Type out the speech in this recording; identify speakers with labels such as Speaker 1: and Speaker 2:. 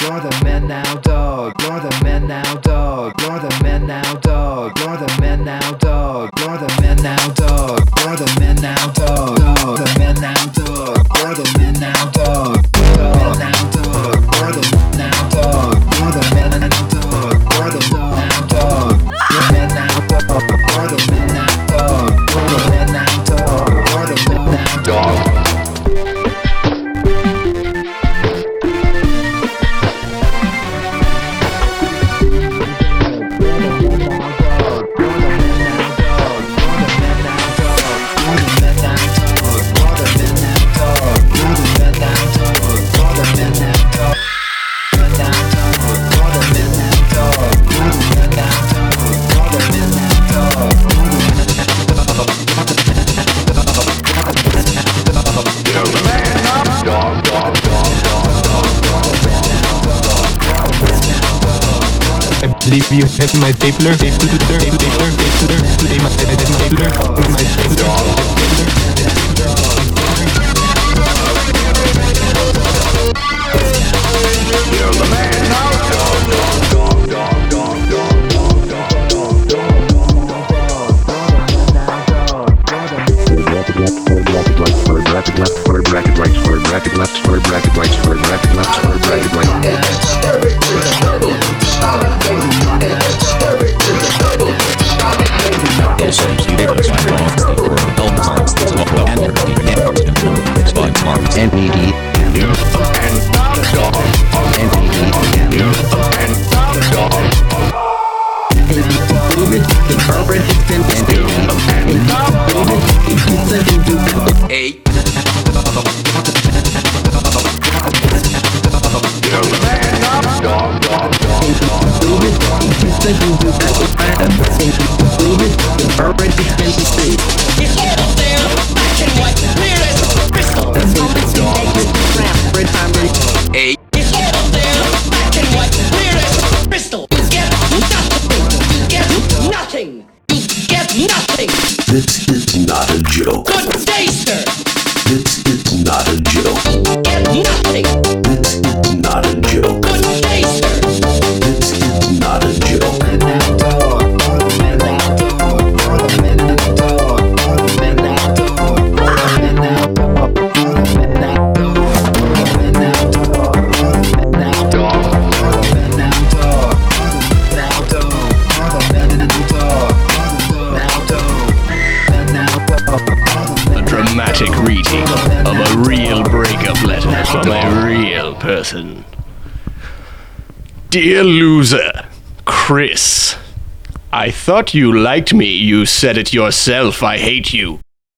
Speaker 1: You're the man now, dog. You're the man now, dog. You're the man now, dog. You're the man now, dog. You're the man now, dog. You're the man now, dog. You're the man now, dog. You're the man now, dog. You're the man now, dog. You're the man now, dog. You're the man now, dog. You're the man now, dog. You're the man now, dog. You're the man now, dog. You're the man now, dog. You're the man now, dog.
Speaker 2: Leave you have my stapler.
Speaker 3: This is not a joke.
Speaker 4: Good day, sir.
Speaker 3: This is not a joke.
Speaker 4: Get nothing.
Speaker 3: This is not a joke.
Speaker 4: Good day, sir.
Speaker 3: This is not a joke.
Speaker 5: Dramatic reading of a real breakup letter from a real person. Dear loser, Chris. I thought you liked me, you said it yourself, I hate you.